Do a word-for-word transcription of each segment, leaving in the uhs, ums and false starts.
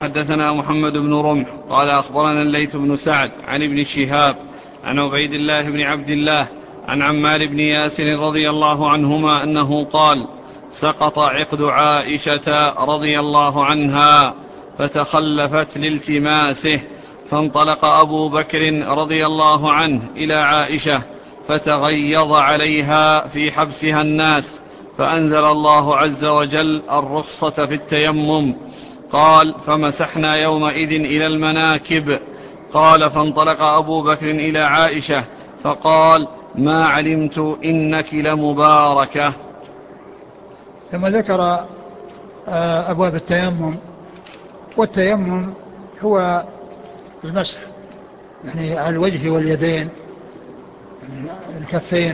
حدثنا محمد بن رمح قال أخبرنا الليث بن سعد عن ابن شهاب عن عبيد الله بن عبد الله عن عمار بن ياسر رضي الله عنهما أنه قال: سقط عقد عائشة رضي الله عنها فتخلفت لالتماسه، فانطلق أبو بكر رضي الله عنه إلى عائشة فتغيظ عليها في حبسها الناس، فأنزل الله عز وجل الرخصة في التيمم. قال: فمسحنا يومئذ إلى المناكب. قال: فانطلق أبو بكر إلى عائشة فقال: ما علمت إنك لمباركة. ثم ذكر أبواب التيمم. والتيمم هو المسح يعني على الوجه واليدين، يعني الكفين،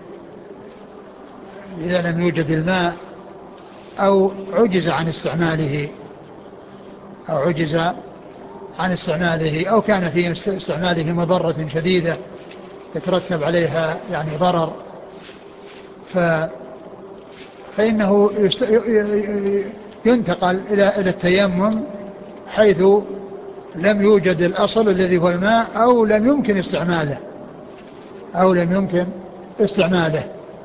إذا لم يوجد الماء أو عجز عن استعماله أو عجز عن استعماله أو كان في استعماله مضرة شديدة يترتب عليها يعني ضرر، ف فإنه ينتقل إلى إلى التيمم حيث لم يوجد الأصل الذي هو الماء أو لم يمكن استعماله أو لم يمكن استعماله.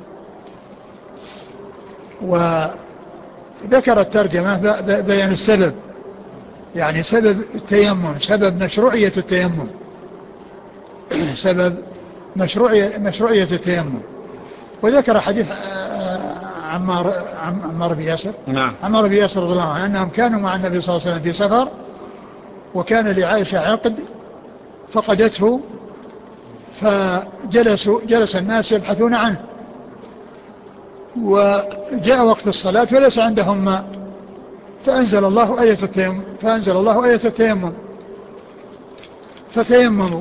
وذكر الترجمة بيان السبب، يعني سبب التيمم، سبب مشروعية التيمم سبب مشروعية, مشروعية التيمم. وذكر حديث عمار عمار بن ياسر نعم. عمار بن ياسر رضي الله عنه أنهم كانوا مع النبي صلى الله عليه وسلم في سفر، وكان لعائشة عقد فقدته، فجلسوا جلس الناس يبحثون عنه، وجاء وقت الصلاة وليس عندهم ماء، فأنزل الله آية التيمم فأنزل الله آية التيمم فتيمموا.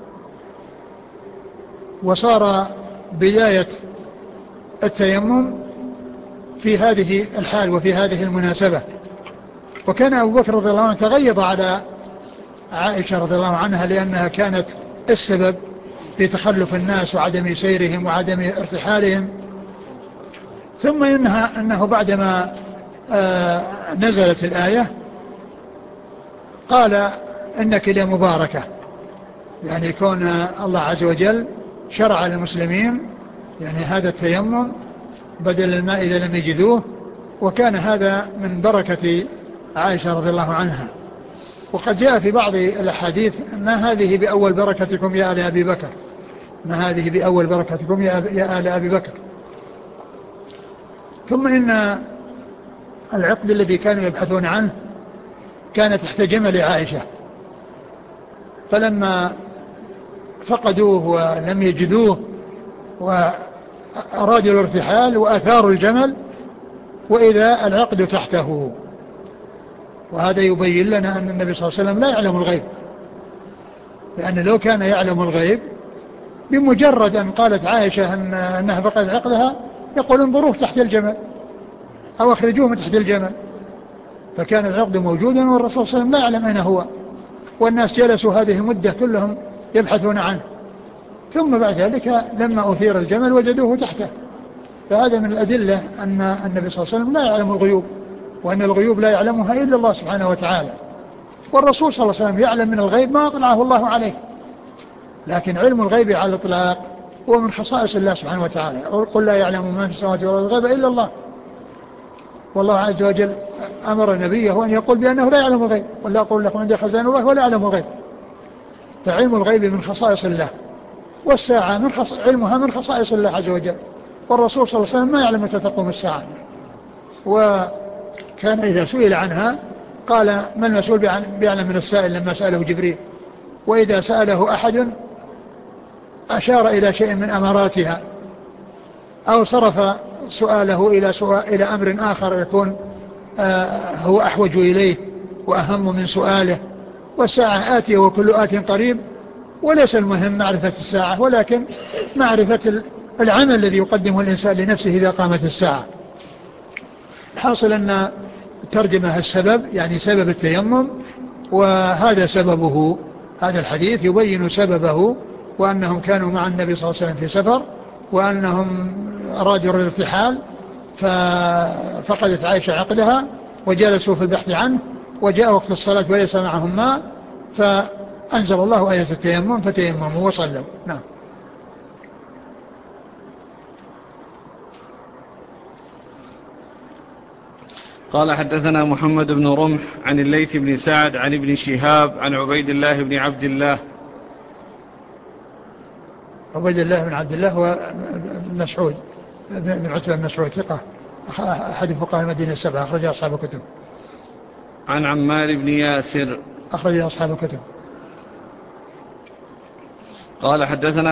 وصار بداية التيمم في هذه الحال وفي هذه المناسبة. وكان أبو بكر رضي الله عنه تغيظ على عائشة رضي الله عنها لأنها كانت السبب في تخلف الناس وعدم سيرهم وعدم ارتحالهم. ثم إنها أنه بعدما آه نزلت الآية قال: إنك لمباركة، يعني كون الله عز وجل شرع للمسلمين يعني هذا التيمم بدل الماء إذا لم يجدوه، وكان هذا من بركة عائشة رضي الله عنها. وقد جاء في بعض الأحاديث: ما هذه بأول بركتكم يا آل أبي بكر، ما هذه بأول بركتكم يا آل أبي بكر. ثم إن العقد الذي كانوا يبحثون عنه كان تحت جمل عائشة، فلما فقدوه ولم يجدوه وأرادوا الارتحال وأثاروا الجمل وإذا العقد تحته. وهذا يبين لنا أن النبي صلى الله عليه وسلم لا يعلم الغيب، لأن لو كان يعلم الغيب بمجرد أن قالت عائشة أن أنها فقدت عقدها يقول: انظروه تحت الجمل أو أخرجوه من تحت الجمل. فكان العقد موجودا والرسول صلى الله عليه وسلم لا يعلم أين هو، والناس جلسوا هذه المدة كلهم يبحثون عنه، ثم بعد ذلك لما أثير الجمل وجدوه تحته. فهذا من الأدلة أن النبي صلى الله عليه وسلم لا يعلم الغيوب، وأن الغيوب لا يعلمها إلا الله سبحانه وتعالى. والرسول صلى الله عليه وسلم يعلم من الغيب ما أطلعه الله عليه، لكن علم الغيب على الإطلاق هو من خصائص الله سبحانه وتعالى. قل لا يعلم ما في السماوات والأرض الغيب إلا الله. والله عز وجل أمر نبيه أن يقول بأنه لا يعلم الغيب: قل لا أقول لكم عندي خزائن الله ولا يعلم الغيب. فعلم الغيب من خصائص الله، والساعة من خص... علمها من خصائص الله عز وجل. والرسول صلى الله عليه وسلم ما يعلم متى تقوم الساعة، وكان إذا سئل عنها قال: ما المسؤول بيعلم من السائل لما سأله جبريل. وإذا سأله أحد أشار إلى شيء من أماراتها أو صرف سؤاله إلى, سؤال إلى أمر آخر يكون آه هو أحوج إليه وأهم من سؤاله. والساعة آتية وكل آت قريب، وليس المهم معرفة الساعة ولكن معرفة العمل الذي يقدمه الإنسان لنفسه إذا قامت الساعة. حاصل أن ترجمة السبب يعني سبب التيمم، وهذا سببه، هذا الحديث يبين سببه، وأنهم كانوا مع النبي صلى الله عليه وسلم في سفر وأنهم أرادوا الارتحال، ففقدت عائشة عقدها وجلسوا في البحث عنه، وجاء وقت الصلاة وليس معهم ماء فأنزل الله آية التيمم فتيمموا وصلوا. نعم. قال حدثنا محمد بن رمح عن الليث بن سعد عن ابن شهاب عن عبيد الله بن عبد الله. عبيد الله بن عبد الله هو مسعود بن عتبة بن مسعود ثقة أحد فقهاء المدينة السبعة أخرج أصحاب الكتب. عن عمار بن ياسر أخرج أصحاب الكتب. قال حدثنا